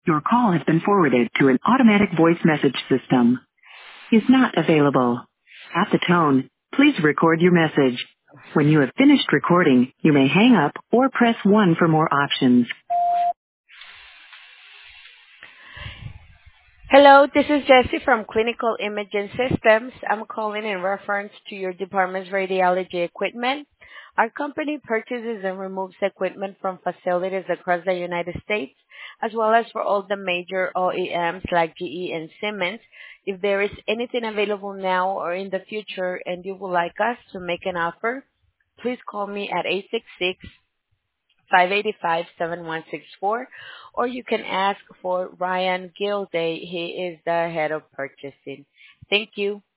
Your call has been forwarded to an automatic voice message system. Is not available. At the tone, please record your message. When you have finished recording, you may hang up or press 1 for more options. Hello, this is Jessie from Clinical Imaging Systems. I'm calling in reference to your department's radiology equipment. Our company purchases and removes equipment from facilities across the United States, as well as for all the major OEMs like GE and Siemens. If there is anything available now or in the future and you would like us to make an offer, please call me at 866-585-7164, or you can ask for Ryan Gilday. He is the head of purchasing. Thank you.